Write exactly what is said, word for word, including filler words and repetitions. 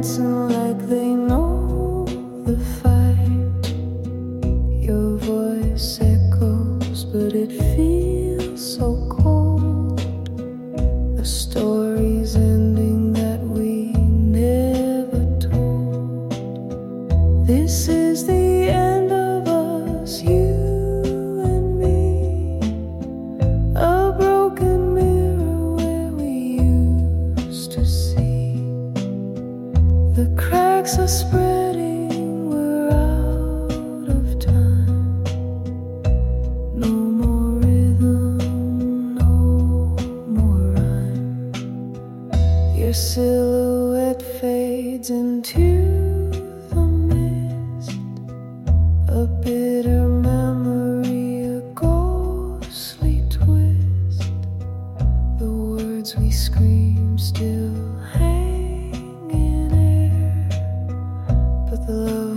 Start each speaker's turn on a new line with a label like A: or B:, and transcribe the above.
A: dancing like they know the fight. Your voice echoes, but it feels so cold. The story's ending that we never told. This is the end of us, you and me. A broken mirror where we used to see. The cracks are spreading, we're out of time. No more rhythm, no more rhyme. Your silhouette fades into the mist. A bitter memory, a ghostly twist. The words we scream still hang in air, but the love